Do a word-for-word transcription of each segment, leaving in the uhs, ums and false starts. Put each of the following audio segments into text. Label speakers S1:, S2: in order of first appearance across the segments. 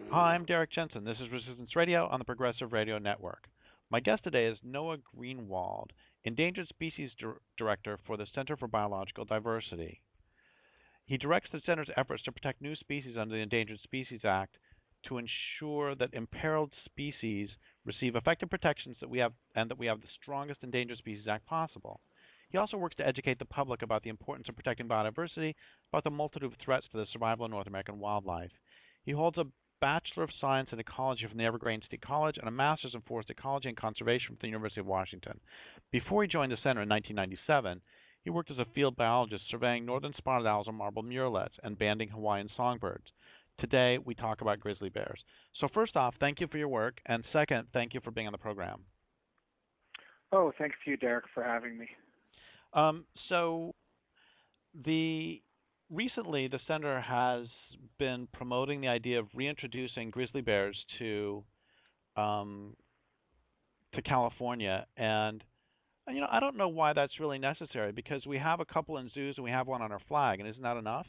S1: Hi, I'm Derek Jensen. This is Resistance Radio on the Progressive Radio Network. My guest today is Noah Greenwald, Endangered Species Dir- Director for the Center for Biological Diversity. He directs the center's efforts to protect new species under the Endangered Species Act to ensure that imperiled species receive effective protections that we have and that we have the strongest Endangered Species Act possible. He also works to educate the public about the importance of protecting biodiversity, about the multitude of threats to the survival of North American wildlife. He holds a Bachelor of Science in Ecology from the Evergreen State College and a Master's in Forest Ecology and Conservation from the University of Washington. Before he joined the center in nineteen ninety-seven, he worked as a field biologist surveying northern spotted owls and marbled murrelets and banding Hawaiian songbirds. Today, we talk about grizzly bears. So first off, thank you for your work, and second, thank you for being on the program.
S2: Oh, thanks to you, Derek, for having me.
S1: Um, so the recently the center has been promoting the idea of reintroducing grizzly bears to um, to California, and you know I don't know why that's really necessary because we have a couple in zoos and we have one on our flag, and isn't that enough?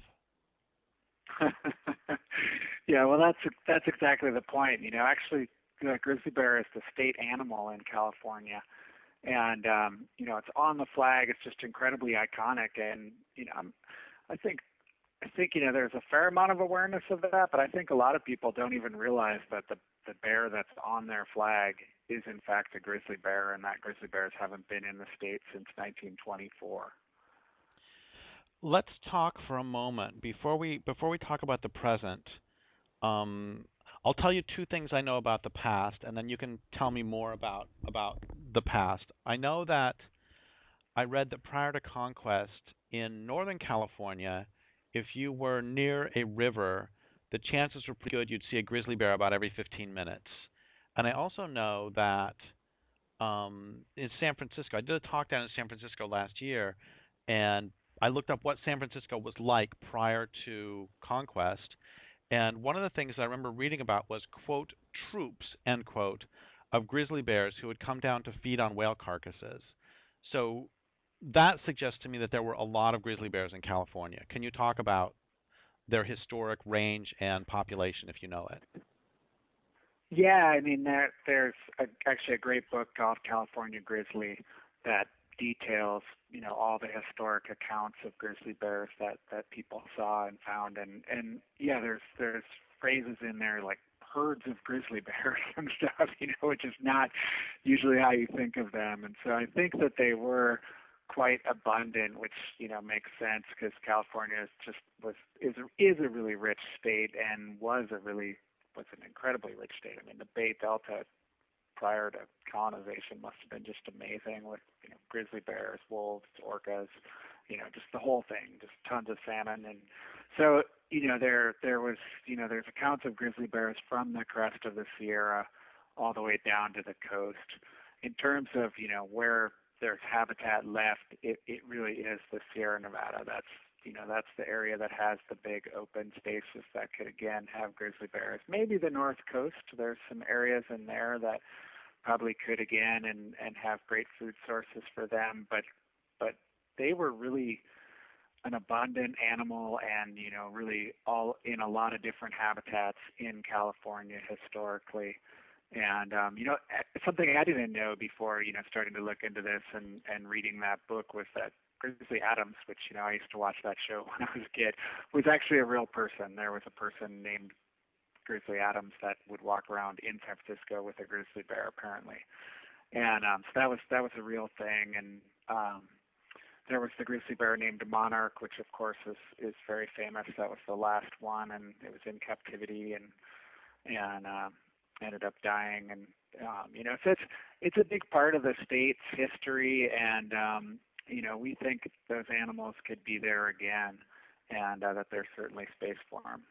S2: Yeah, well, that's that's exactly the point. You know, actually, the grizzly bear is the state animal in California, and um, you know, it's on the flag. It's just incredibly iconic, and you know, I'm, I think I think you know there's a fair amount of awareness of that, but I think a lot of people don't even realize that the the bear that's on their flag is in fact a grizzly bear, and that grizzly bears haven't been in the state since nineteen twenty-four.
S1: Let's talk for a moment before we before we talk about the present. Um, I'll tell you two things I know about the past, and then you can tell me more about about the past. I know that I read that prior to conquest in Northern California, if you were near a river, the chances were pretty good you'd see a grizzly bear about every fifteen minutes. And I also know that um, in San Francisco, I did a talk down in San Francisco last year, and I looked up what San Francisco was like prior to conquest. And one of the things I remember reading about was, quote, troops, end quote, of grizzly bears who would come down to feed on whale carcasses. So that suggests to me that there were a lot of grizzly bears in California. Can you talk about their historic range and population, if you know it?
S2: Yeah, I mean, there, there's a, actually a great book called California Grizzly that details, you know, all the historic accounts of grizzly bears that, that people saw and found. And, and yeah, there's there's phrases in there like herds of grizzly bears and stuff, you know, which is not usually how you think of them. And so I think that they were quite abundant, which, you know, makes sense because California is just was is is a really rich state and was a really was an incredibly rich state. I mean, the Bay Delta prior to colonization must have been just amazing with, you know, grizzly bears, wolves, orcas, you know, just the whole thing, just tons of salmon. And so, you know, there there was, you know, there's accounts of grizzly bears from the crest of the Sierra all the way down to the coast. In terms of, you know, where there's habitat left, it, it really is the Sierra Nevada. That's you know, that's the area that has the big open spaces that could, again, have grizzly bears. Maybe the North Coast, there's some areas in there that probably could, again, and, and have great food sources for them. But but they were really an abundant animal and, you know, really all in a lot of different habitats in California historically. And, um, you know, something I didn't know before, you know, starting to look into this and, and reading that book was that Grizzly Adams, which, you know, I used to watch that show when I was a kid, was actually a real person. There was a person named Grizzly Adams that would walk around in San Francisco with a grizzly bear, apparently. And um, so that was that was a real thing. And um, there was the grizzly bear named Monarch, which, of course, is, is very famous. That was the last one, and it was in captivity and and um, ended up dying. And, um, you know, so it's, it's a big part of the state's history, and um, you know, we think those animals could be there again, and uh, that there's certainly space for them.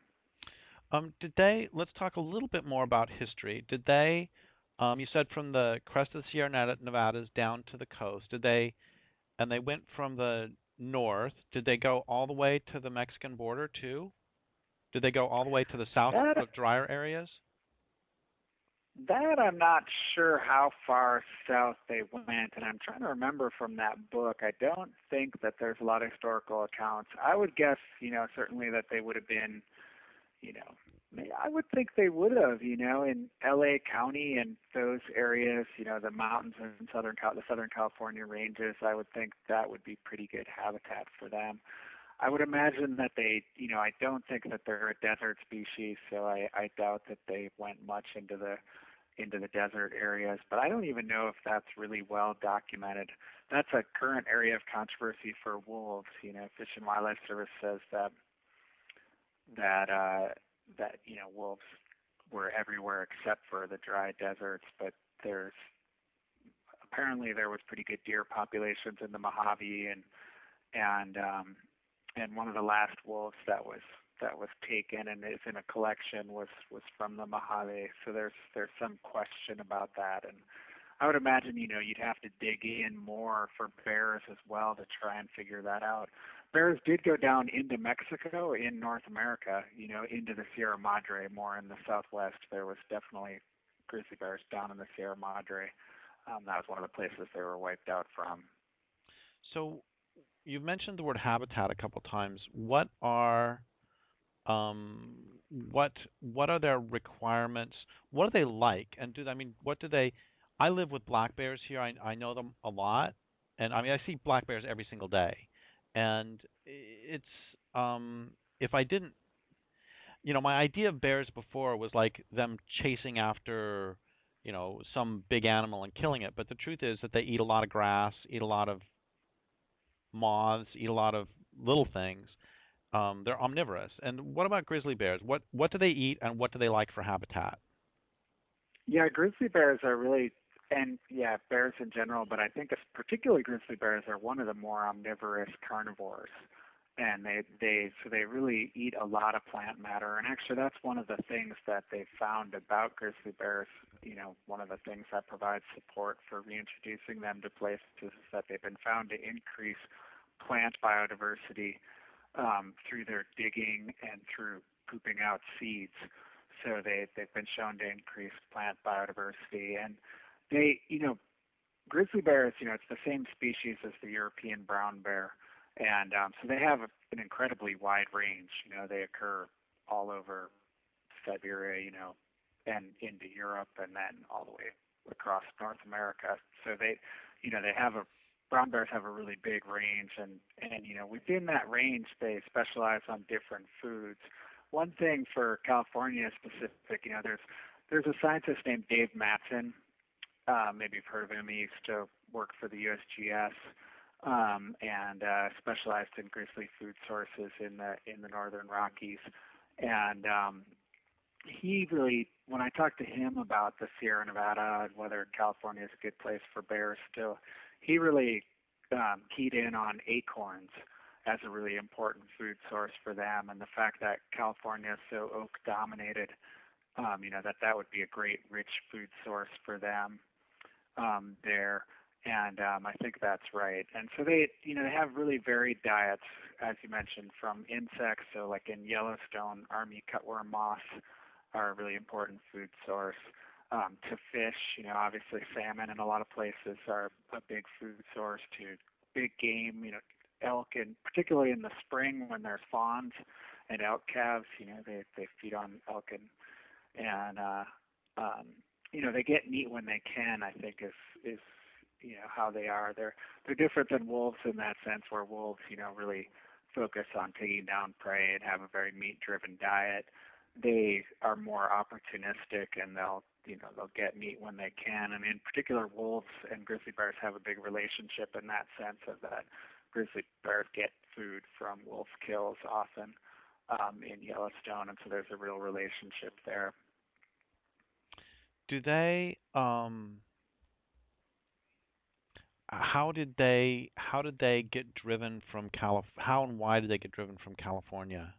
S1: Um, did they? Let's talk a little bit more about history. Did they? Um, you said from the crest of the Sierra Nevadas down to the coast. Did they? And they went from the north. Did they go all the way to the Mexican border too? Did they go all the way to the south
S2: That
S1: of drier areas?
S2: that I'm not sure how far south they went, and I'm trying to remember from that book. I don't think that there's a lot of historical accounts. I would guess, you know, certainly that they would have been, you know, may- I would think they would have, you know, in L A County and those areas, you know, the mountains in Southern Cal, the Southern California ranges. I would think that would be pretty good habitat for them. I would imagine that they, you know, I don't think that they're a desert species, so I, I doubt that they went much into the into the desert areas. But I don't even know if that's really well documented. That's a current area of controversy for wolves. You know, Fish and Wildlife Service says that that uh, that you know wolves were everywhere except for the dry deserts, but there's apparently there was pretty good deer populations in the Mojave and and um, and one of the last wolves that was that was taken and is in a collection was was from the Mojave. So there's there's some question about that, and I would imagine you know you'd have to dig in more for bears as well to try and figure that out. Bears did go down into Mexico in North America, you know, into the Sierra Madre, more in the southwest. There was definitely grizzly bears down in the Sierra Madre. Um, that was one of the places they were wiped out from.
S1: So you've mentioned the word habitat a couple times. What are um, what what are their requirements? What are they like? And do I mean what do they? I live with black bears here. I I know them a lot, and I mean I see black bears every single day, and it's um if I didn't, you know, my idea of bears before was like them chasing after, you know, some big animal and killing it. But the truth is that they eat a lot of grass, eat a lot of moths, eat a lot of little things. Um, they're omnivorous. And what about grizzly bears? What what do they eat and what do they like for habitat?
S2: Yeah, grizzly bears are really, and yeah, bears in general, but I think it's particularly grizzly bears are one of the more omnivorous carnivores. And they, they, so they really eat a lot of plant matter. And actually, that's one of the things that they found about grizzly bears. You know, one of the things that provides support for reintroducing them to places is that they've been found to increase plant biodiversity um, through their digging and through pooping out seeds. So they they've been shown to increase plant biodiversity, and they you know grizzly bears you know it's the same species as the European brown bear, and um, so they have an incredibly wide range. You know they occur all over Siberia, you know, and into Europe, and then all the way across North America. So they you know they have a brown bears have a really big range, and and you know within that range they specialize on different foods. One thing for California specific, you know, there's there's a scientist named Dave Matson. Uh, maybe you've heard of him. He used to work for the U S G S um, and uh, specialized in grizzly food sources in the in the northern Rockies. And um, he really, when I talked to him about the Sierra Nevada and whether California is a good place for bears still, he really um, keyed in on acorns as a really important food source for them, and the fact that California is so oak dominated, um, you know, that that would be a great rich food source for them um, there. And um, I think that's right. And so they, you know, they have really varied diets, as you mentioned, from insects. So like in Yellowstone, army cutworm moths are a really important food source. Um, to fish, you know, obviously salmon in a lot of places are a big food source. To big game, you know, elk, and particularly in the spring when there's fawns and elk calves, you know, they they feed on elk and and uh, um, you know, they get meat when they can. I think is is you know how they are. They're they're different than wolves in that sense, where wolves, you know, really focus on taking down prey and have a very meat-driven diet. They are more opportunistic, and they'll you know they'll get meat when they can. And in particular, wolves and grizzly bears have a big relationship in that sense of that grizzly bears get food from wolf kills often um, in Yellowstone, and so there's a real relationship there.
S1: Do they um how did they how did they get driven from Calif how and why did they get driven from California?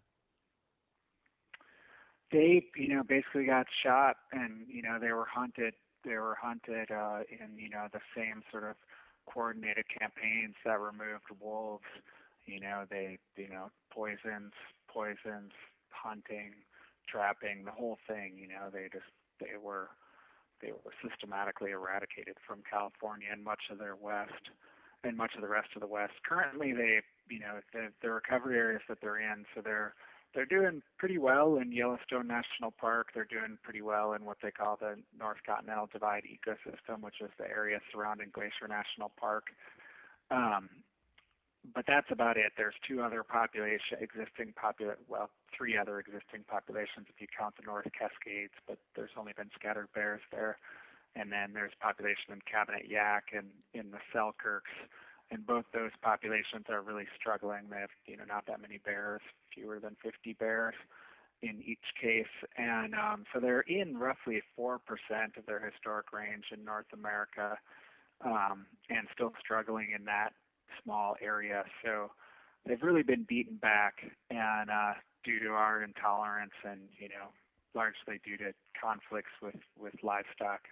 S2: They, you know, basically got shot, and you know they were hunted. They were hunted uh, in you know the same sort of coordinated campaigns that removed wolves. You know, they, you know, poisons, poisons, hunting, trapping, the whole thing. You know, they just they were they were systematically eradicated from California and much of their west and much of the rest of the west. Currently, they, you know, the, the recovery areas that they're in, so they're they're doing pretty well in Yellowstone National Park. They're doing pretty well in what they call the North Continental Divide ecosystem, which is the area surrounding Glacier National Park. Um, but that's about it. There's two other population existing popula well, three other existing populations if you count the North Cascades, but there's only been scattered bears there. And then there's population in Cabinet Yaak and in the Selkirks, and both those populations are really struggling. They have, you know, not that many bears, fewer than fifty bears in each case, and um, so they're in roughly four percent of their historic range in North America, um, and still struggling in that small area. So they've really been beaten back, and uh, due to our intolerance, and you know, largely due to conflicts with with livestock.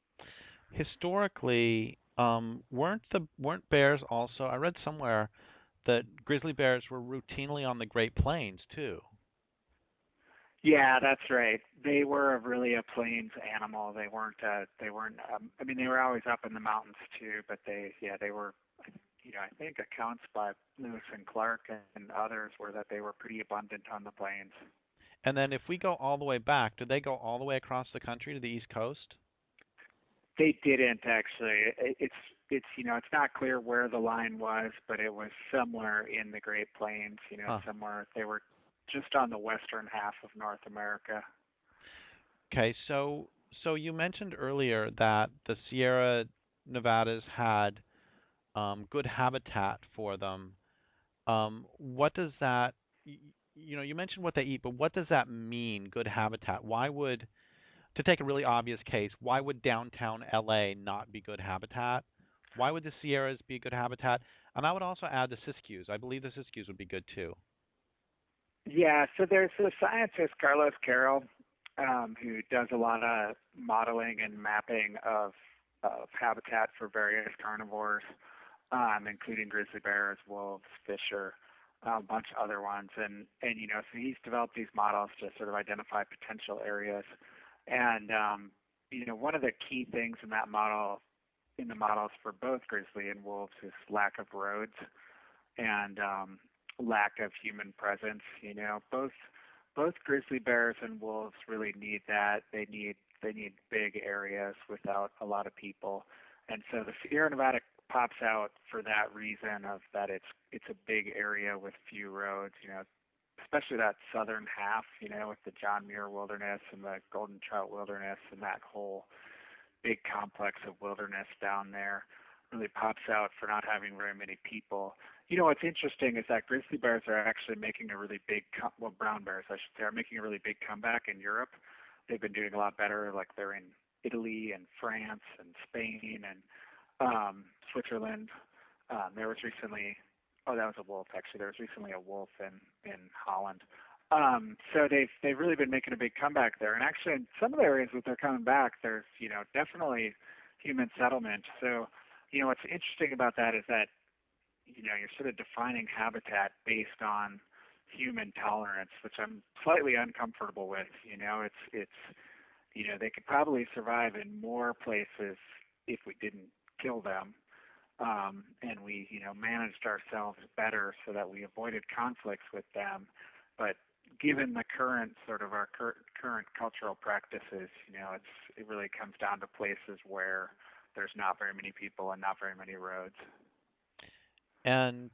S1: Historically, um, weren't the weren't bears also? I read somewhere that grizzly bears were routinely on the Great Plains too.
S2: Yeah, that's right. They were really a plains animal. They weren't. Uh, they weren't. Um, I mean, they were always up in the mountains too, but they, yeah, they were. You know, I think accounts by Lewis and Clark and others were that they were pretty abundant on the plains.
S1: And then if we go all the way back, did they go all the way across the country to the East Coast?
S2: They didn't actually. It's it's you know it's not clear where the line was, but it was somewhere in the Great Plains. You know,
S1: Huh.
S2: somewhere they were just on the western half of North America.
S1: Okay, so so you mentioned earlier that the Sierra Nevadas had um, good habitat for them. Um, what does that, you know, you mentioned what they eat, but what does that mean, good habitat? Why would, to take a really obvious case, why would downtown L A not be good habitat? Why would the Sierras be good habitat? And I would also add the Siskiyous. I believe the Siskiyous would be good too.
S2: Yeah, so there's a scientist, Carlos Carroll, um, who does a lot of modeling and mapping of, of habitat for various carnivores, um, including grizzly bears, wolves, fisher, a bunch of other ones. And, and, you know, so he's developed these models to sort of identify potential areas. And, um, you know, one of the key things in that model, in the models for both grizzly and wolves is lack of roads. And, um, lack of human presence. You know, both both grizzly bears and wolves really need that. They need they need big areas without a lot of people, and so the Sierra Nevada pops out for that reason of that it's it's a big area with few roads. You know, especially that southern half. You know, with the John Muir Wilderness and the Golden Trout Wilderness and that whole big complex of wilderness down there really pops out for not having very many people. You know, what's interesting is that grizzly bears are actually making a really big, com- well, brown bears, I should say, are making a really big comeback in Europe. They've been doing a lot better, like they're in Italy and France and Spain and um, Switzerland. Um, there was recently, oh, that was a wolf, actually. There was recently a wolf in, in Holland. Um, so they've they've really been making a big comeback there. And actually, in some of the areas that they're coming back, there's, you know, definitely human settlement. So, you know, what's interesting about that is that, you know, you're sort of defining habitat based on human tolerance, which I'm slightly uncomfortable with. You know, it's it's you know, they could probably survive in more places if we didn't kill them, um, and we, you know, managed ourselves better so that we avoided conflicts with them. But given the current sort of our cur- current cultural practices, you know, it's it really comes down to places where there's not very many people and not very many roads.
S1: And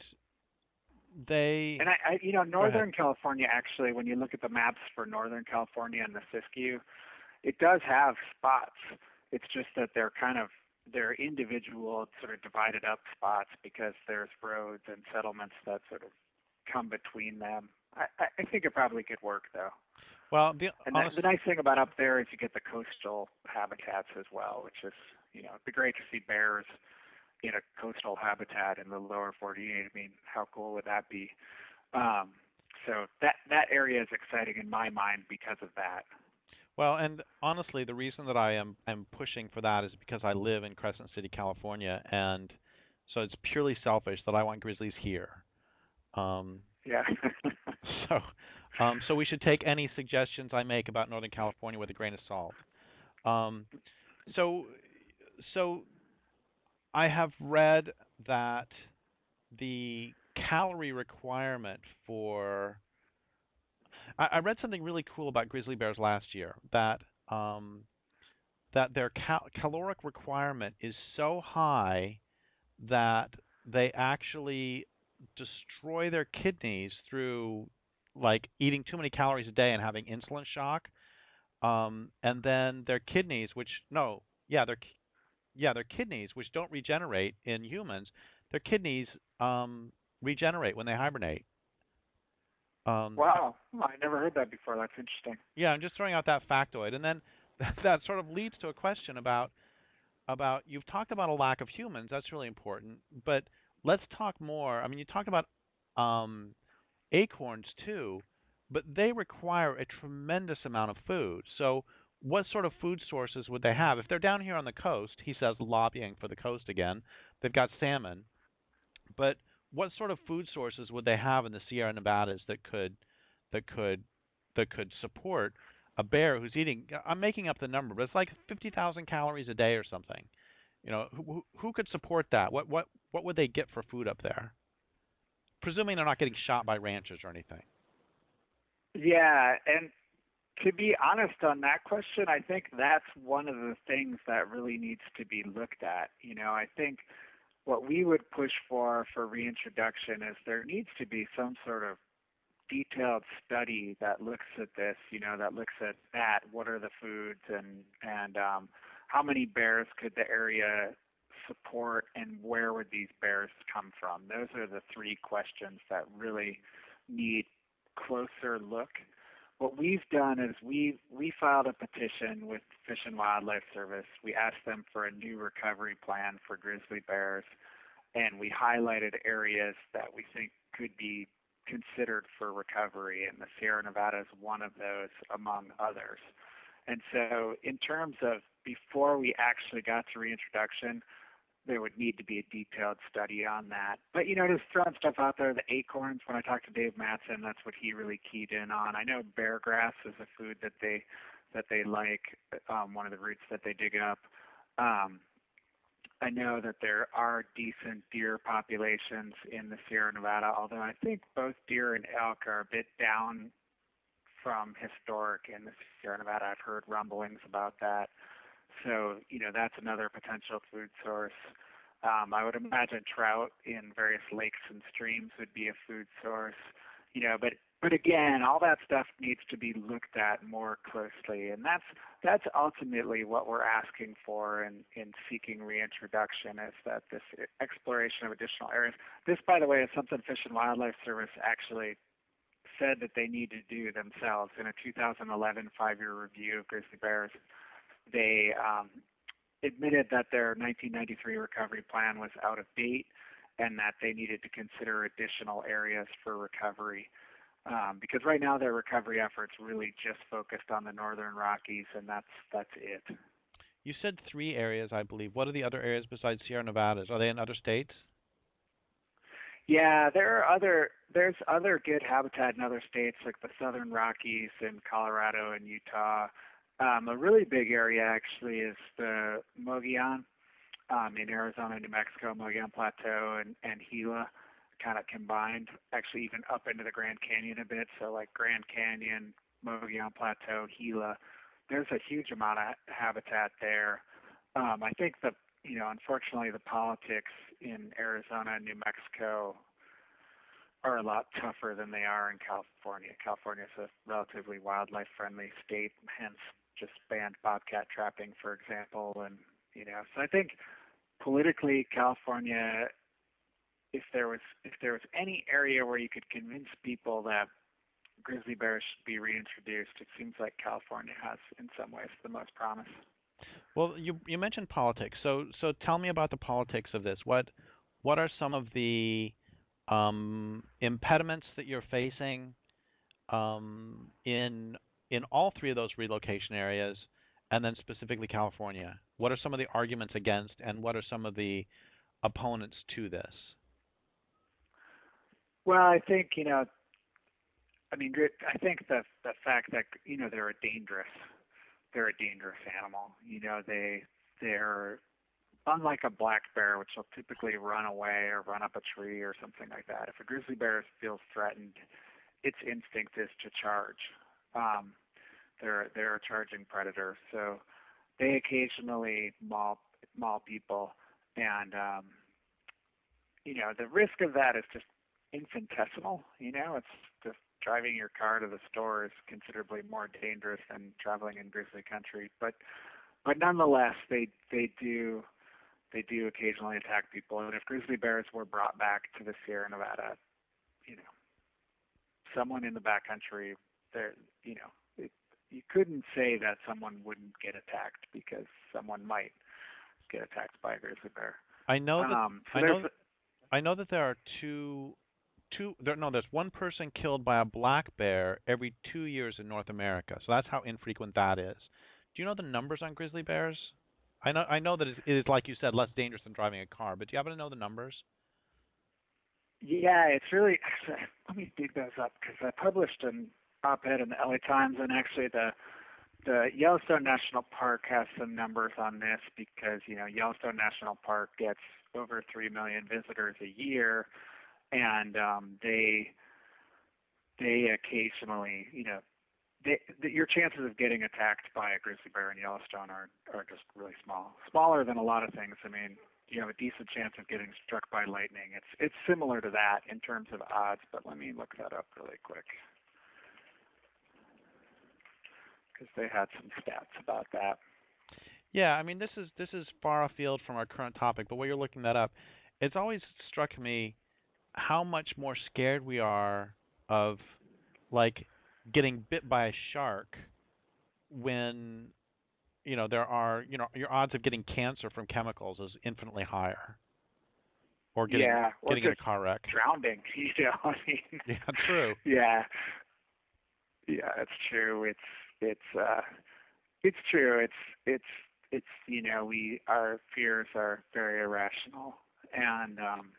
S1: they.
S2: And I, I you know, Northern California actually, when you look at the maps for Northern California and the Siskiyou, it does have spots. It's just that they're kind of they're individual, sort of divided up spots because there's roads and settlements that sort of come between them. I, I think it probably could work though.
S1: Well, the,
S2: and
S1: honest,
S2: the, the nice thing about up there is you get the coastal habitats as well, which is, you know, it'd be great to see bears in a coastal habitat in the lower forty-eight. I mean, how cool would that be? Um, so that that area is exciting in my mind because of that.
S1: Well, and honestly, the reason that I am am pushing for that is because I live in Crescent City, California, and so it's purely selfish that I want grizzlies here. Um,
S2: yeah.
S1: so, um, so we should take any suggestions I make about Northern California with a grain of salt. Um, so, so I have read that the calorie requirement for I, I read something really cool about grizzly bears last year that um, that their cal- caloric requirement is so high that they actually destroy their kidneys through like eating too many calories a day and having insulin shock. Um, and then their kidneys, which no, yeah, their yeah, their kidneys, which don't regenerate in humans, their kidneys um, regenerate when they hibernate. Um,
S2: Wow, I never heard that before. That's interesting.
S1: yeah, I'm just throwing out that factoid, and then that, that sort of leads to a question about about you've talked about a lack of humans. That's really important, but let's talk more. I mean, you talked about um, acorns too, but they require a tremendous amount of food. So, what sort of food sources would they have if they're down here on the coast? He says, lobbying for the coast again. They've got salmon, but what sort of food sources would they have in the Sierra Nevadas that could that could that could support a bear who's eating? I'm making up the number, but it's like fifty thousand calories a day or something. You know, who who could support that? What what what would they get for food up there? Presuming they're not getting shot by ranchers or anything.
S2: Yeah, and to be honest on that question, I think that's one of the things that really needs to be looked at. You know, I think what we would push for for reintroduction is there needs to be some sort of detailed study that looks at this, you know, that looks at that, what are the foods and and um, how many bears could the area support and where would these bears come from? Those are the three questions that really need closer look. What we've done is we we filed a petition with Fish and Wildlife Service. We asked them for a new recovery plan for grizzly bears, and we highlighted areas that we think could be considered for recovery, and the Sierra Nevada is one of those among others. And so in terms of before we actually got to reintroduction, there would need to be a detailed study on that. But, you know, just throwing stuff out there, the acorns, when I talked to Dave Matson, that's what he really keyed in on. I know bear grass is a food that they that they like, um, one of the roots that they dig up. Um, I know that there are decent deer populations in the Sierra Nevada, although I think both deer and elk are a bit down from historic in the Sierra Nevada. I've heard rumblings about that. So, you know, that's another potential food source. Um, I would imagine trout in various lakes and streams would be a food source. You know, but but again, all that stuff needs to be looked at more closely, and that's that's ultimately what we're asking for in in seeking reintroduction is that this exploration of additional areas. This, by the way, is something Fish and Wildlife Service actually said that they need to do themselves in a two thousand eleven five-year review of grizzly bears. They um, admitted that their nineteen ninety-three recovery plan was out of date and that they needed to consider additional areas for recovery. Um, because right now their recovery efforts really just focused on the Northern Rockies, and that's that's it.
S1: You said three areas, I believe. What are the other areas besides Sierra Nevadas? Are they in other states?
S2: Yeah, there are other there's other good habitat in other states like the Southern Rockies in Colorado and Utah. Um, a really big area actually is the Mogollon um, in Arizona, New Mexico, Mogollon Plateau, and, and Gila kind of combined, actually even up into the Grand Canyon a bit. So like Grand Canyon, Mogollon Plateau, Gila, there's a huge amount of habitat there. Um, I think the, you know, unfortunately the politics in Arizona and New Mexico are a lot tougher than they are in California. California is a relatively wildlife-friendly state, hence just banned bobcat trapping, for example. And you know, so I think politically, California, if there was if there was any area where you could convince people that grizzly bears should be reintroduced, it seems like California has, in some ways, the most promise.
S1: Well, you you mentioned politics. So so tell me about the politics of this. What what are some of the um, impediments that you're facing um, in in all three of those relocation areas, and then specifically California? What are some of the arguments against, and what are some of the opponents to this?
S2: Well, I think you know, I mean, I think the the fact that you know they're a dangerous, they're a dangerous animal. You know, they they're unlike a black bear, which will typically run away or run up a tree or something like that. If a grizzly bear feels threatened, its instinct is to charge. Um, they're they're a charging predator, so they occasionally maul maul people, and um, you know the risk of that is just infinitesimal. You know, it's just driving your car to the store is considerably more dangerous than traveling in grizzly country, but but nonetheless, they they do they do occasionally attack people. And if grizzly bears were brought back to the Sierra Nevada, you know, someone in the backcountry, there, you know, it, you couldn't say that someone wouldn't get attacked because someone might get attacked by a grizzly bear.
S1: I know that
S2: Um, so
S1: I
S2: there's,
S1: know that I know that there are two two there no there's one person killed by a black bear every two years in North America. So that's how infrequent that is. Do you know the numbers on grizzly bears? I know I know that it is, like you said, less dangerous than driving a car, but do you happen to know the numbers?
S2: yeah, it's really. Let me dig those up because I published an op-ed in the L A Times, and actually the the Yellowstone National Park has some numbers on this because you know Yellowstone National Park gets over three million visitors a year, and um, they they occasionally, you know, they, the, your chances of getting attacked by a grizzly bear in Yellowstone are are just really small, smaller than a lot of things. I mean, you have a decent chance of getting struck by lightning. It's it's similar to that in terms of odds, but let me look that up really quick because they had some stats about that.
S1: Yeah, I mean this is this is far afield from our current topic, but while you're looking that up, it's always struck me how much more scared we are of like getting bit by a shark when you know there are you know your odds of getting cancer from chemicals is infinitely higher, or getting
S2: Yeah, or
S1: getting in a
S2: just
S1: car wreck.
S2: drowning. You know, I mean,
S1: Yeah, true.
S2: yeah, yeah, it's true. It's it's uh, it's true. It's it's it's you know we our fears are very irrational, and um,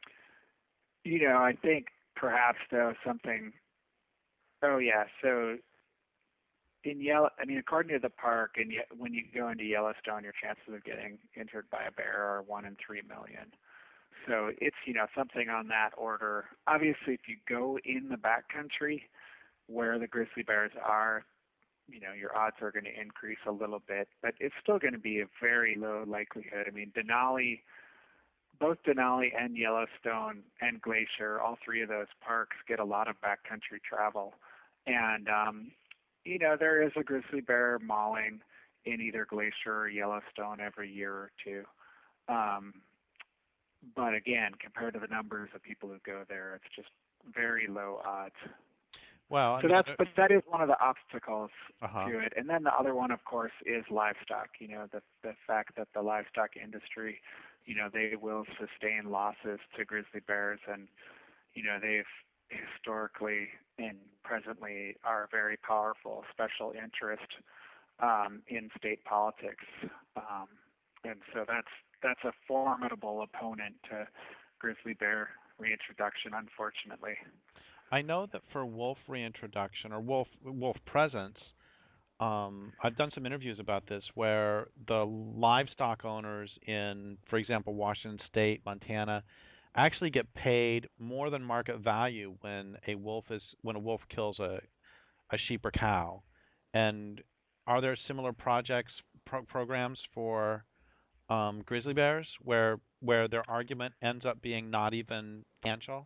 S2: you know I think perhaps though something. Oh yeah, so in Yellow, I mean according to the park, and yet when you go into Yellowstone, your chances of getting injured by a bear are one in three million. So it's you know something on that order. Obviously, if you go in the backcountry where the grizzly bears are, you know your odds are going to increase a little bit, but it's still going to be a very low likelihood. I mean, Denali, both Denali and Yellowstone and Glacier, all three of those parks get a lot of backcountry travel, and um, you know there is a grizzly bear mauling in either Glacier or Yellowstone every year or two. Um, but again, compared to the numbers of people who go there, it's just very low odds.
S1: Well, I
S2: So
S1: mean,
S2: that's, but that is one of the obstacles
S1: uh huh.
S2: to it. And then the other one, of course, is livestock. You know, the the fact that the livestock industry, you know, they will sustain losses to grizzly bears, and you know, they've historically and presently are a very powerful special interest um, in state politics. Um, and so that's that's a formidable opponent to grizzly bear reintroduction, unfortunately.
S1: I know that for wolf reintroduction or wolf wolf presence, um, I've done some interviews about this where the livestock owners in, for example, Washington State, Montana, actually get paid more than market value when a wolf is when a wolf kills a a sheep or cow. And are there similar projects pro- programs for um, grizzly bears where where their argument ends up being not even financial?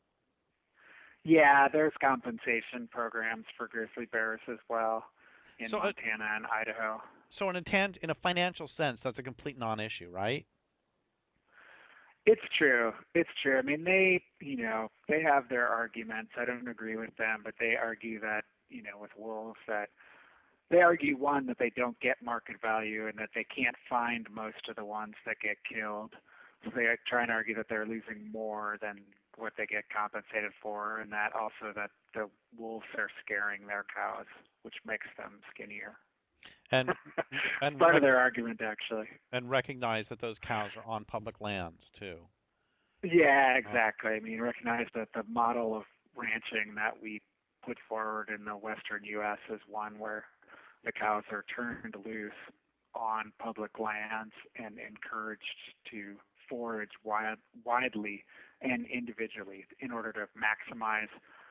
S2: Yeah, there's compensation programs for grizzly bears as well in
S1: So, uh,
S2: Montana and Idaho.
S1: so in a tan- in a financial sense, that's a complete non-issue, right?
S2: It's true. It's true. I mean, they, you know, they have their arguments. I don't agree with them, but they argue that, you know, with wolves that they argue one that they don't get market value and that they can't find most of the ones that get killed. So they try and argue that they're losing more than what they get compensated for, and that also that the wolves are scaring their cows, which makes them skinnier.
S1: And
S2: It's
S1: and
S2: part of
S1: rec-
S2: their argument, actually.
S1: and recognize that those cows are on public lands too.
S2: Yeah,
S1: Uh,
S2: exactly. I mean, recognize that the model of ranching that we put forward in the western U S is one where the cows are turned loose on public lands and encouraged to forage wide, widely and individually in order to maximize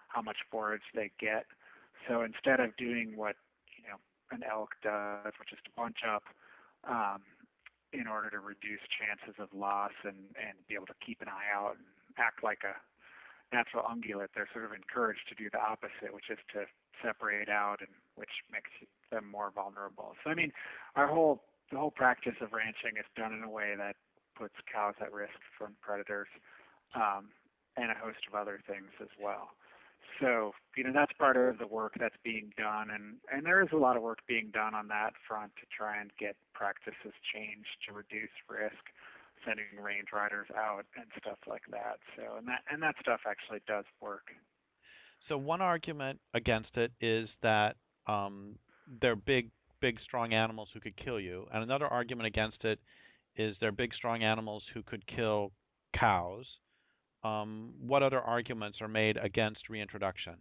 S2: how much forage they get. So instead of doing what you know an elk does, which is to bunch up um, in order to reduce chances of loss and and be able to keep an eye out and act like a natural ungulate, they're sort of encouraged to do the opposite, which is to separate out, and which makes them more vulnerable. So I mean, our whole the whole practice of ranching is done in a way that puts cows at risk from predators um, and a host of other things as well. So you know that's part of the work that's being done, and and there is a lot of work being done on that front to try and get practices changed to reduce risk, sending range riders out and stuff like that. So and that and that stuff actually does work.
S1: So one argument against it is that um, they're big, big, strong animals who could kill you, and another argument against it is they're big, strong animals who could kill cows. Um, what other arguments are made against reintroduction?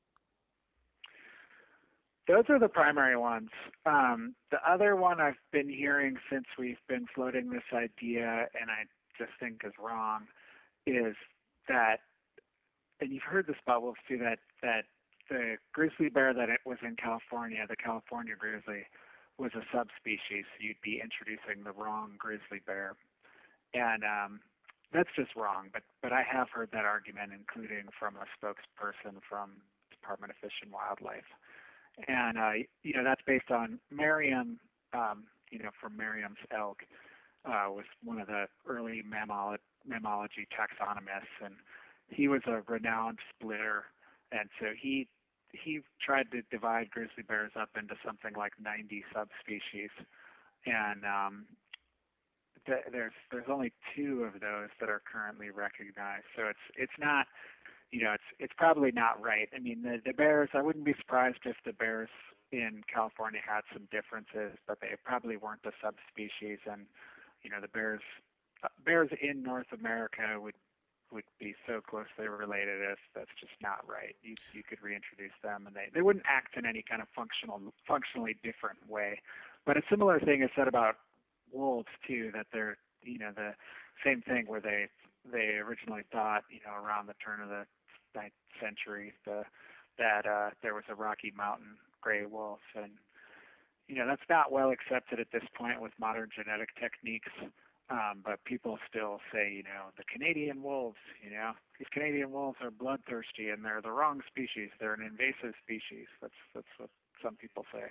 S2: Those are the primary ones. Um, the other one I've been hearing since we've been floating this idea, and I just think is wrong, is that, and you've heard this about wolves too, that that the grizzly bear that it was in California, the California grizzly, was a subspecies. You'd be introducing the wrong grizzly bear, and um, that's just wrong. But but I have heard that argument, including from a spokesperson from Department of Fish and Wildlife. And, uh, you know, that's based on Merriam, um, you know, from Merriam's elk, uh, was one of the early mammolo- mammalogy taxonomists. And he was a renowned splitter. And so he he tried to divide grizzly bears up into something like ninety subspecies. And um, th- there's there's only two of those that are currently recognized. So it's it's not... You know, it's it's probably not right. I mean, the, the bears, I wouldn't be surprised if the bears in California had some differences, but they probably weren't a subspecies. And, you know, the bears uh, bears in North America would would be so closely related as that's just not right. You you could reintroduce them, and they, they wouldn't act in any kind of functional functionally different way. But a similar thing is said about wolves, too, that they're, you know, the same thing where they they originally thought, you know, around the turn of the ninth century, the, that uh, there was a Rocky Mountain gray wolf, and you know that's not well accepted at this point with modern genetic techniques. Um, but people still say, you know, the Canadian wolves, you know, these Canadian wolves are bloodthirsty and they're the wrong species. They're an invasive species. That's that's what some people say.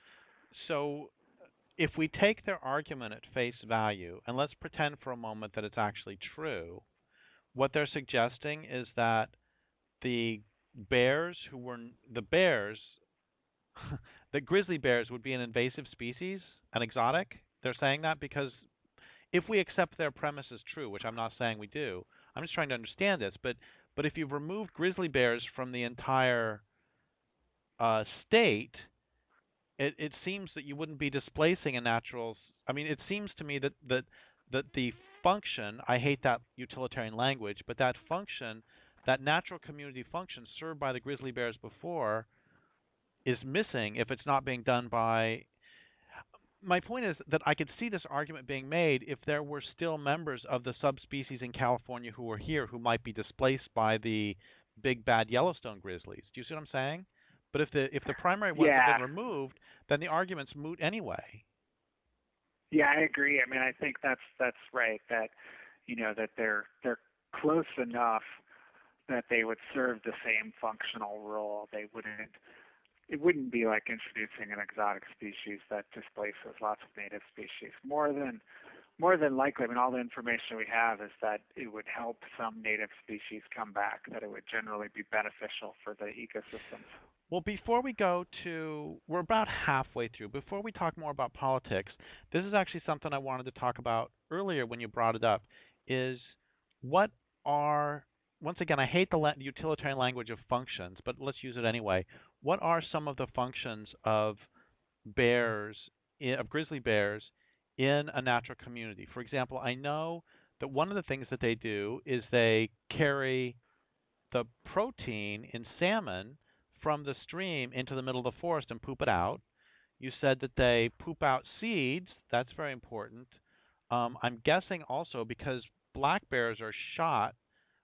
S1: So if we take their argument at face value, and let's pretend for a moment that it's actually true, what they're suggesting is that the bears who were the bears, the grizzly bears would be an invasive species, an exotic. They're saying that because if we accept their premise as true, which I'm not saying we do, I'm just trying to understand this. But but if you've removed grizzly bears from the entire uh, state, it, it seems that you wouldn't be displacing a natural. I mean, it seems to me that that that the function. I hate that utilitarian language, but that function, that natural community function served by the grizzly bears before, is missing if it's not being done by. My point is that I could see this argument being made if there were still members of the subspecies in California who were here who might be displaced by the big bad Yellowstone grizzlies. Do you see what I'm saying? But if the if the primary ones
S2: Yeah.
S1: have been removed, then the argument's moot anyway.
S2: Yeah, I agree. I mean, I think that's that's right. That you know that they're they're close enough that they would serve the same functional role. They wouldn't. It wouldn't be like introducing an exotic species that displaces lots of native species. More than more than likely, I mean, all the information we have is that it would help some native species come back. That it would generally be beneficial for the ecosystems.
S1: Well, before we go to, we're about halfway through. Before we talk more about politics, this is actually something I wanted to talk about earlier when you brought it up, is what are, once again, I hate the la- utilitarian language of functions, but let's use it anyway. What are some of the functions of bears, of grizzly bears, in a natural community? For example, I know that one of the things that they do is they carry the protein in salmon from the stream into the middle of the forest and poop it out. You said that they poop out seeds. That's very important. Um, I'm guessing also because black bears are shot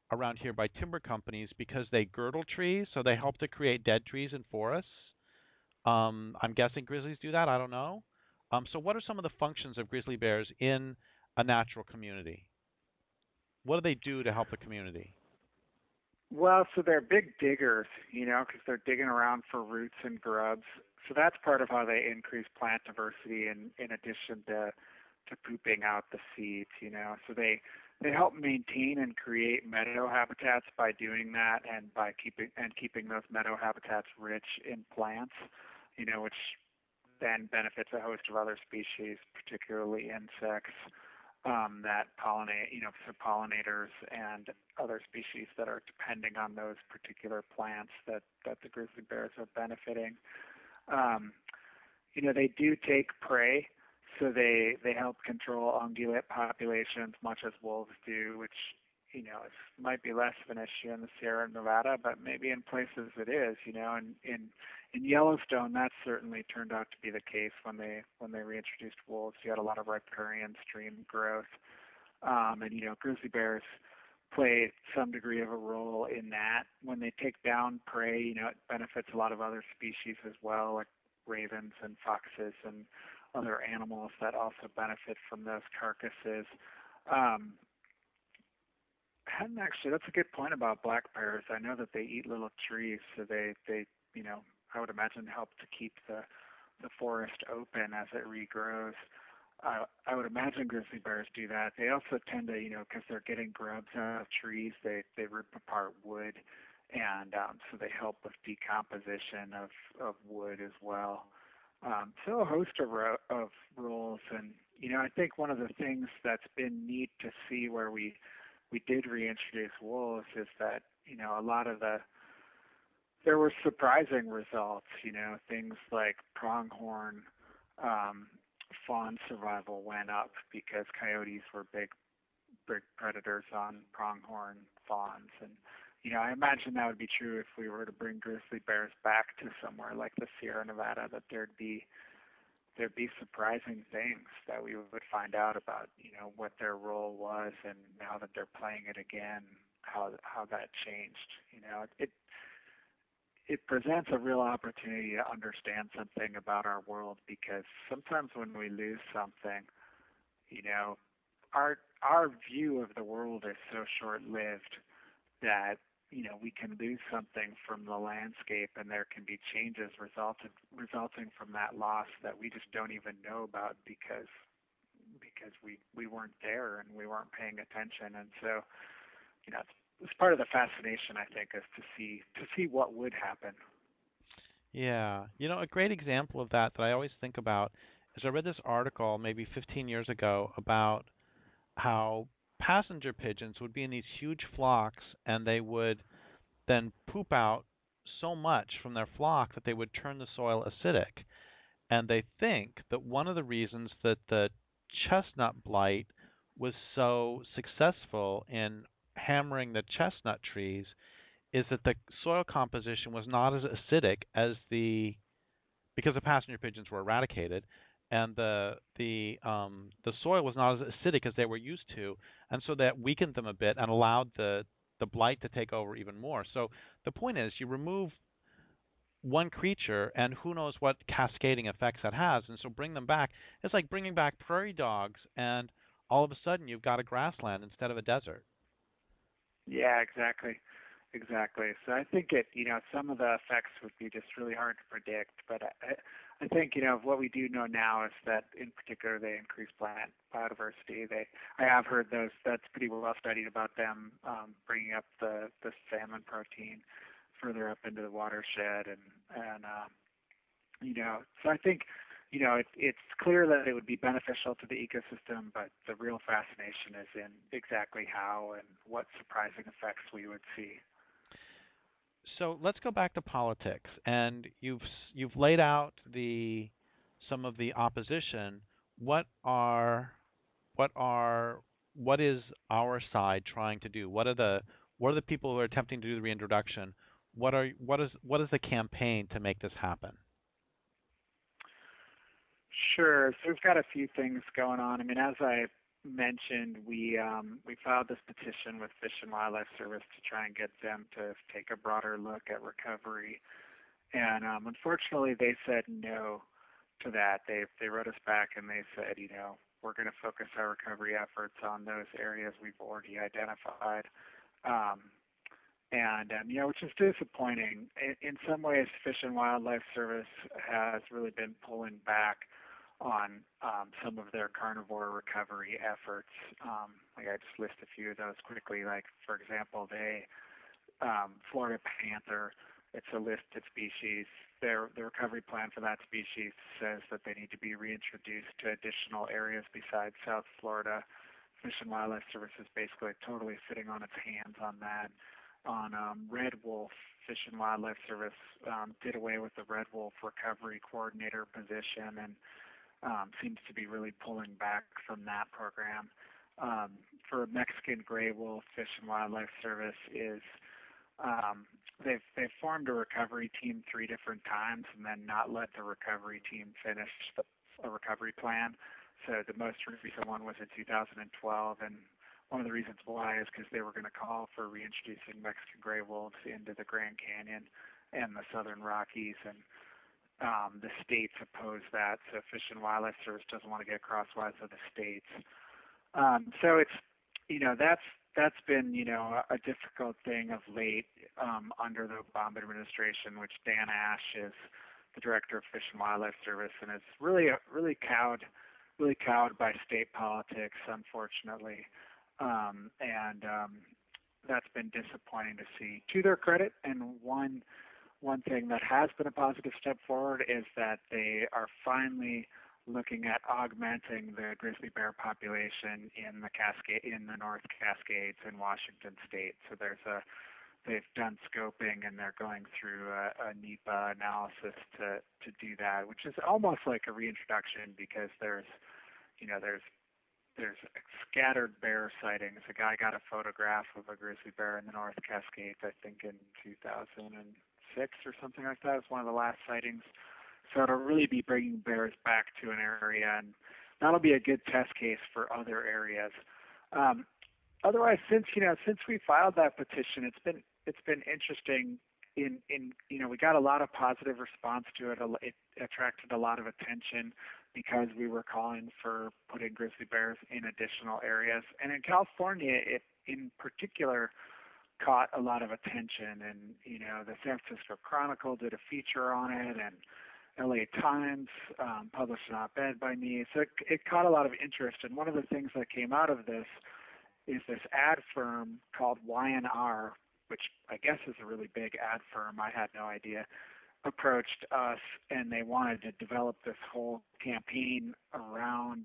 S1: around here by timber companies because they girdle trees, so they help to create dead trees in forests. Um, I'm guessing grizzlies do that. I don't know. Um, so, what are some of the functions of grizzly bears in a natural community? What do they do to help the community?
S2: Well, so they're big diggers, you know, because they're digging around for roots and grubs. So that's part of how they increase plant diversity, in in addition to to pooping out the seeds, you know. So they they help maintain and create meadow habitats by doing that, and by keeping and keeping those meadow habitats rich in plants, you know, which then benefits a host of other species, particularly insects um, that pollinate, you know, so pollinators and other species that are depending on those particular plants that, that the grizzly bears are benefiting. Um, you know, they do take prey, so they, they help control ungulate populations much as wolves do, which, you know, is, might be less of an issue in the Sierra Nevada, but maybe in places it is, you know, and in, in Yellowstone, that certainly turned out to be the case when they, when they reintroduced wolves. You had a lot of riparian stream growth. Um, and, you know, grizzly bears play some degree of a role in that. When they take down prey, you know, it benefits a lot of other species as well, like ravens and foxes and other animals that also benefit from those carcasses. Um, I hadn't actually, that's a good point about black bears. I know that they eat little trees, so they, they, you know, I would imagine help to keep the, the forest open as it regrows. I, I would imagine grizzly bears do that. They also tend to, you know, because they're getting grubs out of trees, they, they rip apart wood, and um, so they help with decomposition of, of wood as well. Um, so a host of, ro- of roles, and you know, I think one of the things that's been neat to see where we we did reintroduce wolves is that, you know, a lot of the there were surprising results. You know, things like pronghorn um, fawn survival went up because coyotes were big big predators on pronghorn fawns, and you know, I imagine that would be true if we were to bring grizzly bears back to somewhere like the Sierra Nevada, that there'd be there'd be surprising things that we would find out about, you know, what their role was, and now that they're playing it again, how how that changed. You know, it it presents a real opportunity to understand something about our world, because sometimes when we lose something, you know, our our view of the world is so short-lived that, you know, we can lose something from the landscape, and there can be changes resulted resulting from that loss that we just don't even know about because because we we weren't there and we weren't paying attention. And so, you know, it's, it's part of the fascination, I think, is to see to see what would happen.
S1: Yeah. You know, a great example of that that I always think about is I read this article maybe fifteen years ago about how passenger pigeons would be in these huge flocks, and they would then poop out so much from their flock that they would turn the soil acidic. And they think that one of the reasons that the chestnut blight was so successful in hammering the chestnut trees is that the soil composition was not as acidic as the because the passenger pigeons were eradicated, and the the um, the soil was not as acidic as they were used to, and so that weakened them a bit and allowed the the blight to take over even more. So the point is, you remove one creature, and who knows what cascading effects that has, and so bring them back. It's like bringing back prairie dogs, and all of a sudden you've got a grassland instead of a desert.
S2: Yeah, exactly. Exactly. So I think it, you know, some of the effects would be just really hard to predict. But I, I think, you know, what we do know now is that, in particular, they increase plant biodiversity. They, I have heard those. That's pretty well studied about them um, bringing up the the salmon protein further up into the watershed, and and um, you know, so I think, you know, it, it's clear that it would be beneficial to the ecosystem, but the real fascination is in exactly how and what surprising effects we would see.
S1: So let's go back to politics, and you've you've laid out the some of the opposition. What are what are what is our side trying to do? What are the what are the people who are attempting to do the reintroduction? What are what is what is the campaign to make this happen?
S2: Sure. So we've got a few things going on. I mean, as I mentioned, we um, we filed this petition with Fish and Wildlife Service to try and get them to take a broader look at recovery. And um, unfortunately, they said no to that. They they wrote us back and they said, you know, we're going to focus our recovery efforts on those areas we've already identified. Um, and um, you know, which is disappointing. In, in some ways, Fish and Wildlife Service has really been pulling back on um, some of their carnivore recovery efforts. Um, like I just list a few of those quickly. Like for example, they um, Florida panther. It's a listed species. Their the recovery plan for that species says that they need to be reintroduced to additional areas besides South Florida. Fish and Wildlife Service is basically totally sitting on its hands on that. On um, red wolf, Fish and Wildlife Service um, did away with the red wolf recovery coordinator position and um, seems to be really pulling back from that program. Um, for Mexican gray wolf, Fish and Wildlife Service is um, they've they've formed a recovery team three different times and then not let the recovery team finish the, a recovery plan. So the most recent one was in two thousand twelve, and one of the reasons why is because they were going to call for reintroducing Mexican gray wolves into the Grand Canyon and the Southern Rockies, and um, the states opposed that. So Fish and Wildlife Service doesn't want to get crosswise of the states. Um, so it's, you know, that's that's been, you know, a, a difficult thing of late um, under the Obama administration, which Dan Ash is the director of Fish and Wildlife Service, and is really really cowed, really cowed by state politics, unfortunately, um, and um, that's been disappointing to see. To their credit, and one one thing that has been a positive step forward is that they are finally looking at augmenting the grizzly bear population in the Cascade, in the North Cascades in Washington State. So there's a they've done scoping and they're going through a, a NEPA analysis to to do that, which is almost like a reintroduction because there's you know there's there's scattered bear sightings. A guy got a photograph of a grizzly bear in the North Cascades, I think in two thousand six or something like that. It's one of the last sightings. So it'll really be bringing bears back to an area, and that'll be a good test case for other areas. Um, otherwise, since you know, since we filed that petition, it's been it's been interesting. In in you know, we got a lot of positive response to it. It attracted a lot of attention because we were calling for putting grizzly bears in additional areas, and in California, it in particular caught a lot of attention. And you know, the San Francisco Chronicle did a feature on it, and L A Times um, published an op-ed by me. So it, it caught a lot of interest. And one of the things that came out of this is this ad firm called Y N R, which I guess is a really big ad firm. I had no idea. Approached us, and they wanted to develop this whole campaign around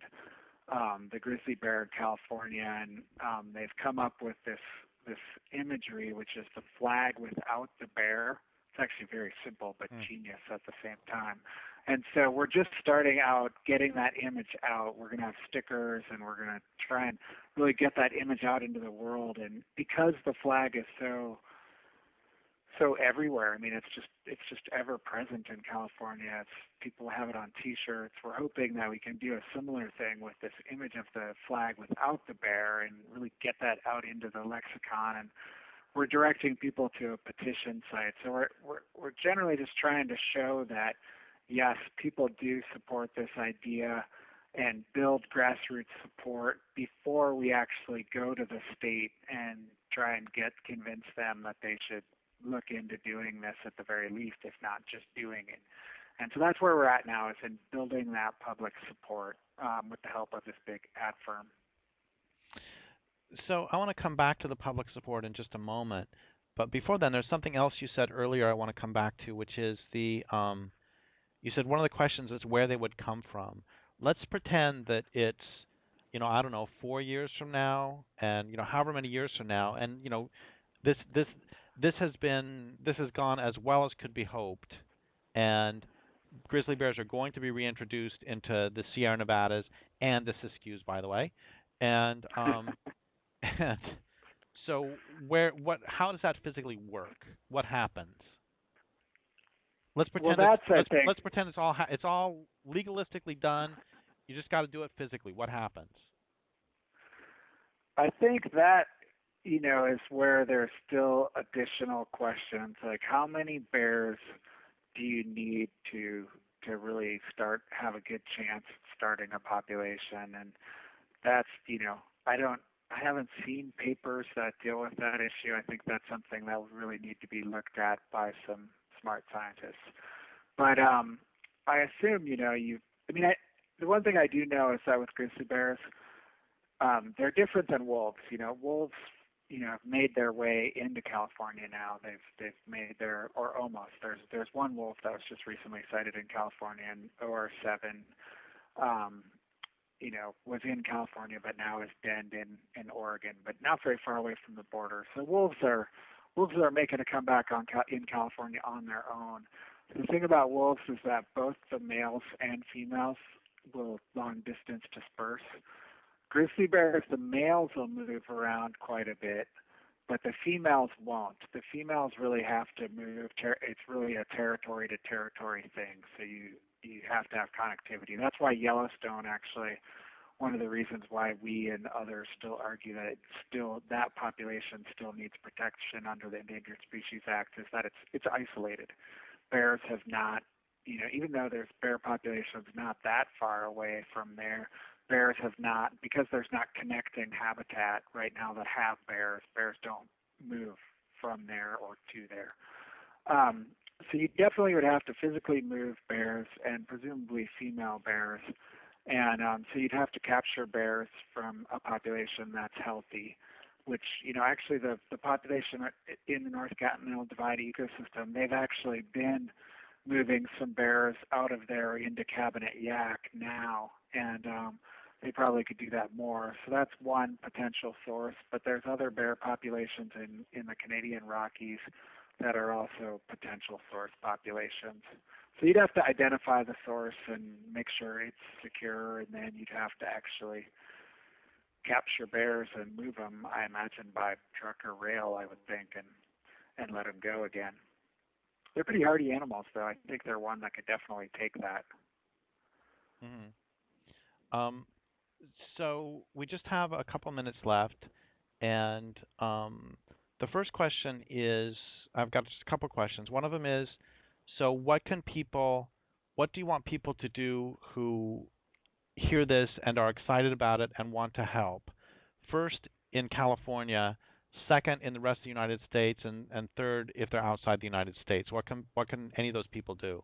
S2: um, the grizzly bear in California. And um, they've come up with this this imagery, which is the flag without the bear. It's actually very simple, but mm. genius at the same time. And so we're just starting out getting that image out. We're going to have stickers, and we're going to try and really get that image out into the world. And because the flag is so so everywhere, I mean, it's just it's just ever present in California. It's people have it on T-shirts. We're hoping that we can do a similar thing with this image of the flag without the bear, and really get that out into the lexicon. And we're directing people to a petition site. So we're, we're, we're generally just trying to show that, yes, people do support this idea and build grassroots support before we actually go to the state and try and get convince them that they should look into doing this at the very least, if not just doing it. And so that's where we're at now, is in building that public support um, with the help of this big ad firm.
S1: So I want to come back to the public support in just a moment, but before then, there's something else you said earlier I want to come back to, which is the um, you said one of the questions is where they would come from. Let's pretend that it's, you know, I don't know, four years from now, and you know, however many years from now, and you know, this this this has been this has gone as well as could be hoped, and grizzly bears are going to be reintroduced into the Sierra Nevadas and the Siskiyous, by the way, and um, And so, where, what, how does that physically work? What happens? Let's pretend.
S2: Well, that's,
S1: it's, let's,
S2: I think,
S1: let's pretend it's all ha- it's all legalistically done. You just got to do it physically. What happens?
S2: I think that, you know, is where there's still additional questions, like how many bears do you need to to really start have a good chance at starting a population? And that's, you know, I don't, I haven't seen papers that deal with that issue. I think that's something that would really need to be looked at by some smart scientists. But um, I assume, you know, you, I mean, I, the one thing I do know is that with grizzly bears, um, they're different than wolves. You know, wolves, you know, have made their way into California now. They've they've made their, or almost. There's there's one wolf that was just recently sighted in California, and O R seven, um, you know, was in California, but now is denned in in Oregon, but not very far away from the border. So wolves are wolves are making a comeback on in California on their own. The thing about wolves is that both the males and females will long distance disperse. Grizzly bears, the males will move around quite a bit, but the females won't. The females really have to move. Ter- it's really a territory to territory thing. So you you have to have connectivity. That's why Yellowstone actually, one of the reasons why we and others still argue that it still that population still needs protection under the Endangered Species Act is that it's it's isolated. Bears have not, you know, even though there's bear populations not that far away from there, bears have not, because there's not connecting habitat right now that have bears. Bears don't move from there or to there. Um, so you definitely would have to physically move bears and presumably female bears. And um, so you'd have to capture bears from a population that's healthy, which, you know, actually the, the population in the North Continental Divide ecosystem, they've actually been moving some bears out of there into Cabinet Yaak now, and um, they probably could do that more. So that's one potential source, but there's other bear populations in, in the Canadian Rockies that are also potential source populations. So you'd have to identify the source and make sure it's secure, and then you'd have to actually capture bears and move them, I imagine, by truck or rail, I would think, and, and let them go again. They're pretty hardy animals, though. I think they're one that could definitely take that.
S1: Mm-hmm. Um, so we just have a couple minutes left, and um, the first question is, I've got just a couple questions. One of them is, so what can people, what do you want people to do who hear this and are excited about it and want to help? First, in California. Second, in the rest of the United States, and, and third, if they're outside the United States. What can what can any of those people do?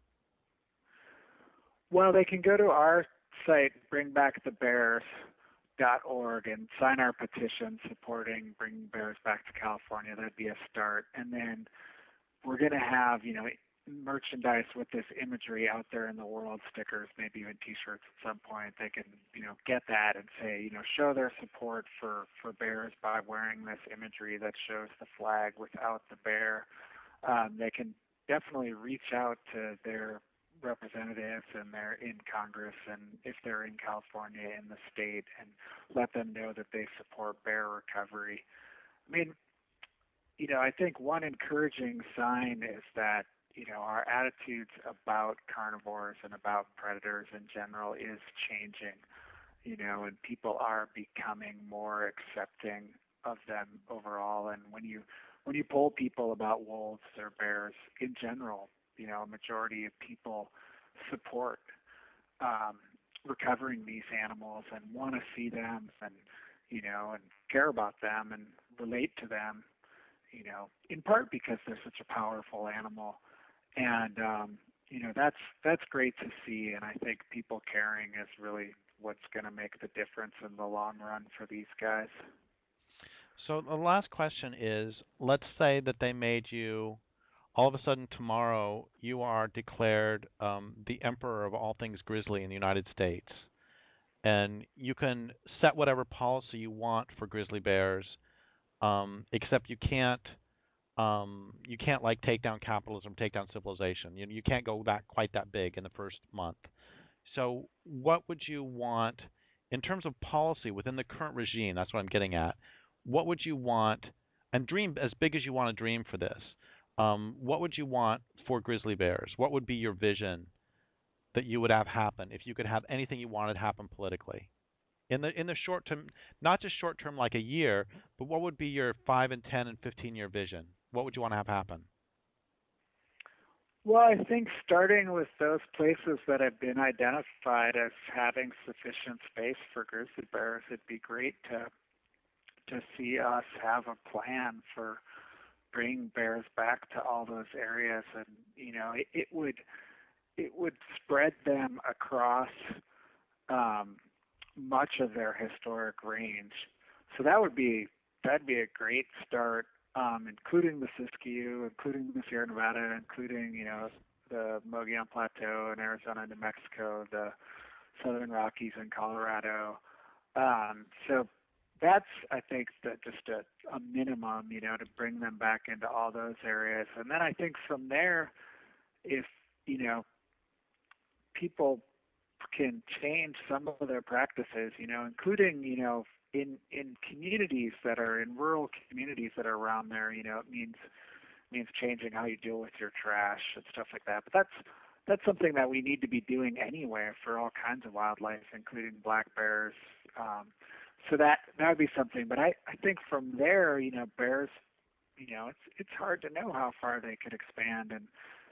S2: Well, they can go to our site, bring back the bears dot org, and sign our petition supporting Bringing Bears Back to California. That'd be a start. And then we're going to have, you know, merchandise with this imagery out there in the world, stickers, maybe even T-shirts at some point. They can, you know, get that and say, you know, show their support for for bears by wearing this imagery that shows the flag without the bear. Um, they can definitely reach out to their representatives and they're in Congress, and if they're in California, in the state, and let them know that they support bear recovery. I mean, you know, I think one encouraging sign is that, you know, our attitudes about carnivores and about predators in general is changing, you know, and people are becoming more accepting of them overall. And when you when you poll people about wolves or bears in general, you know, a majority of people support um, recovering these animals and want to see them and, you know, and care about them and relate to them, you know, in part because they're such a powerful animal. And, um, you know, that's that's great to see. And I think people caring is really what's going to make the difference in the long run for these guys.
S1: So the last question is, let's say that they made you, all of a sudden tomorrow, you are declared um, the emperor of all things grizzly in the United States. And you can set whatever policy you want for grizzly bears, um, except you can't um, you can't like take down capitalism, take down civilization. You you can't go that quite that big in the first month. So what would you want in terms of policy within the current regime? That's what I'm getting at. What would you want, and dream as big as you want to dream for this? Um, what would you want for grizzly bears? What would be your vision that you would have happen if you could have anything you wanted happen politically in the in the short term, not just short term like a year, but what would be your five and ten and fifteen year vision? What would you want to have happen?
S2: Well, I think starting with those places that have been identified as having sufficient space for grizzly bears, it'd be great to to see us have a plan for bringing bears back to all those areas, and you know, it, it would it would spread them across um, much of their historic range. So that would be that'd be a great start, um, including the Siskiyou, including the Sierra Nevada, including you know the Mogollon Plateau in Arizona, New Mexico, the Southern Rockies in Colorado. Um, so that's I think that just a, a minimum, you know, to bring them back into all those areas, and then I think from there, if you know people can change some of their practices, you know, including, you know, in in communities that are in rural communities that are around there, you know, it means means changing how you deal with your trash and stuff like that. But that's that's something that we need to be doing anyway for all kinds of wildlife, including black bears. Um, so that that would be something. But I I think from there, you know, bears, you know, it's it's hard to know how far they could expand and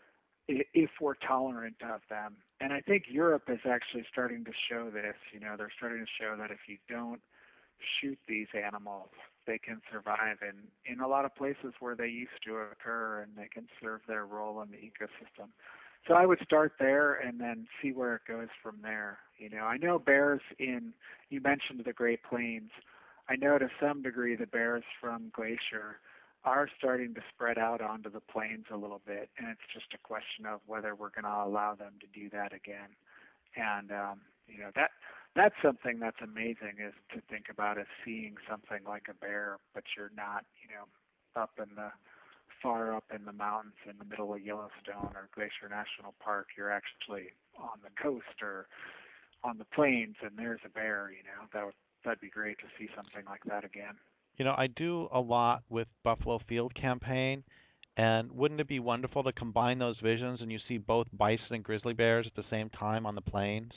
S2: if we're tolerant of them. And I think Europe is actually starting to show this. You know, they're starting to show that if you don't shoot these animals, they can survive in, in a lot of places where they used to occur, and they can serve their role in the ecosystem. So I would start there and then see where it goes from there. You know, I know bears in, you mentioned the Great Plains. I know to some degree the bears from Glacier are starting to spread out onto the plains a little bit, and it's just a question of whether we're going to allow them to do that again. And um, you know that that's something that's amazing is to think about is seeing something like a bear, but you're not, you know, up in the far up in the mountains in the middle of Yellowstone or Glacier National Park. You're actually on the coast or on the plains, and there's a bear. You know, that would that'd be great to see something like that again.
S1: You know, I do a lot with Buffalo Field Campaign, and wouldn't it be wonderful to combine those visions and you see both bison and grizzly bears at the same time on the plains?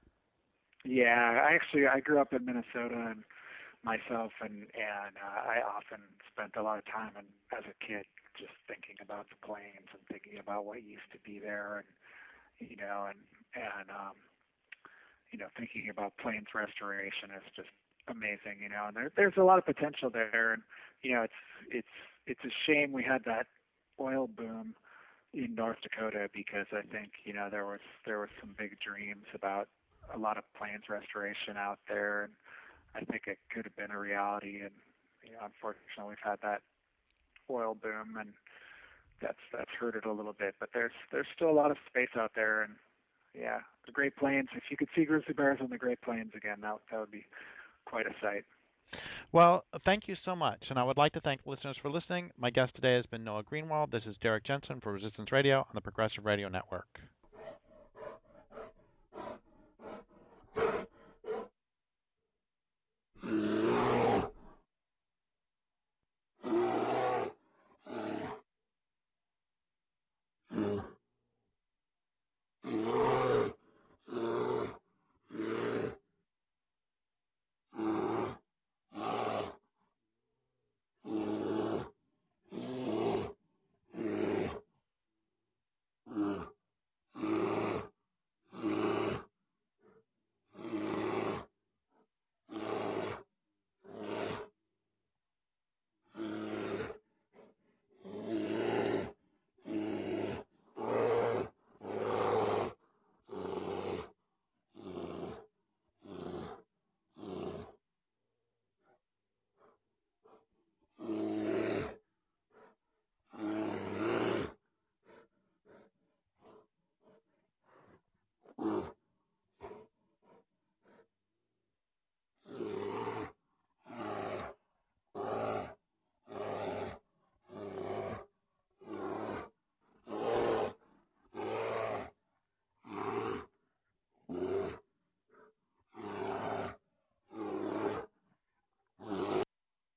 S2: Yeah, I actually I grew up in Minnesota and myself, and and uh, I often spent a lot of time and as a kid just thinking about the plains and thinking about what used to be there, and you know, and and um, you know, thinking about plains restoration is just amazing, you know, and there, there's a lot of potential there. And, you know, it's, it's, it's a shame we had that oil boom in North Dakota because I think, you know, there was, there was some big dreams about a lot of plains restoration out there. And I think it could have been a reality. And, you know, unfortunately we've had that oil boom and that's, that's hurt it a little bit, but there's, there's still a lot of space out there. And yeah, the Great Plains, if you could see grizzly bears on the Great Plains again, that, that would be quite a sight.
S1: Well, thank you so much, and I would like to thank listeners for listening. My guest today has been Noah Greenwald. This is Derek Jensen for Resistance Radio on the Progressive Radio Network.